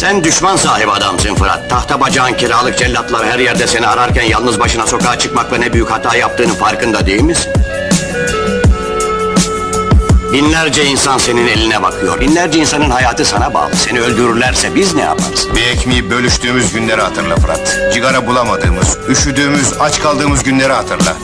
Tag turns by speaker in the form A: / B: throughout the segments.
A: Sen düşman sahibi adamsın Fırat. Tahta bacağın kiralık cellatlar her yerde seni ararken yalnız başına sokağa çıkmakla ne büyük hata yaptığının farkında değil misin? Binlerce insan senin eline bakıyor. Binlerce insanın hayatı sana bağlı. Seni öldürürlerse biz ne yaparız?
B: Bir ekmeği bölüştüğümüz günleri hatırla Fırat. Cigara bulamadığımız, üşüdüğümüz, aç kaldığımız günleri hatırla.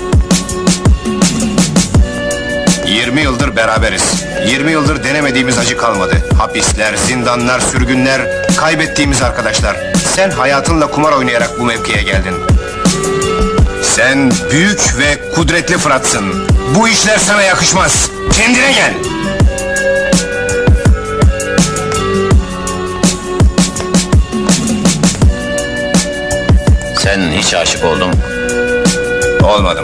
B: 20 yıldır beraberiz. 20 yıldır denemediğimiz acı kalmadı. Hapisler, zindanlar, sürgünler, kaybettiğimiz arkadaşlar. Sen hayatınla kumar oynayarak bu mevkiye geldin. Sen büyük ve kudretli Fırat'sın. Bu işler sana yakışmaz. Kendine gel!
A: Sen hiç aşık oldun mu?
B: Olmadım.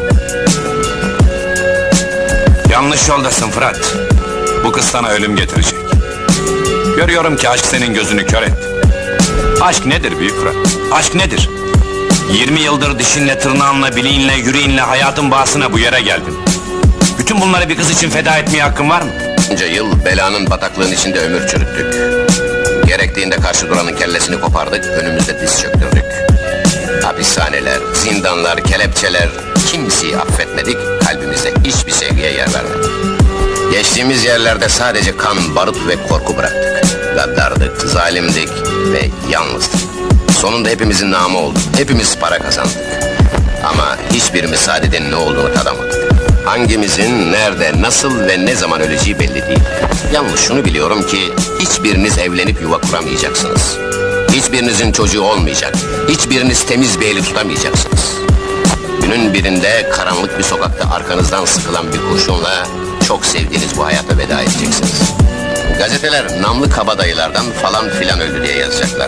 B: Yanlış yoldasın Fırat. Bu kız sana ölüm getirecek. Görüyorum ki aşk senin gözünü kör etti. Aşk nedir büyük Fırat? Aşk nedir? 20 yıldır dişinle, tırnağınla, bileğinle, yüreğinle hayatın bağısına bu yere geldin. Bütün bunları bir kız için feda etmeye hakkın var mı?
C: Bunca yıl belanın bataklığın içinde ömür çürüttük. Gerektiğinde karşı duranın kellesini kopardık, önümüzde diz çöktürdük. Hapishaneler, zindanlar, kelepçeler, kimseyi affetmedik, kalbimizde hiçbir sevgiye yer vermedik. Geçtiğimiz yerlerde sadece kan, barut ve korku bıraktık. Gaddardık, zalimdik ve yalnızdık. Sonunda hepimizin namı oldu, hepimiz para kazandık. Ama hiçbirimiz saadetin ne olduğunu tadamadık. Hangimizin nerede, nasıl ve ne zaman öleceği belli değil. Yalnız şunu biliyorum ki, hiçbiriniz evlenip yuva kuramayacaksınız. Hiçbirinizin çocuğu olmayacak, hiçbiriniz temiz bir eli tutamayacaksınız. Günün birinde karanlık bir sokakta arkanızdan sıkılan bir kurşunla çok sevdiğiniz bu hayata veda edeceksiniz. Gazeteler namlı kabadayılardan falan filan öldü diye yazacaklar.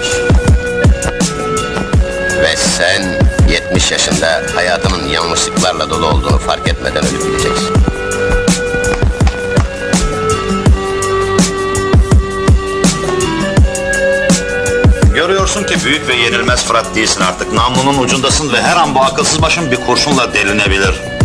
C: Ve sen 70 yaşında hayatının yanlışlıklarla dolu olduğunu fark etmeden ölüp gideceksin.
D: Görüyorsun ki büyük ve yenilmez Fırat değilsin artık. Namlunun ucundasın ve her an bu akılsız başın bir kurşunla delinebilir.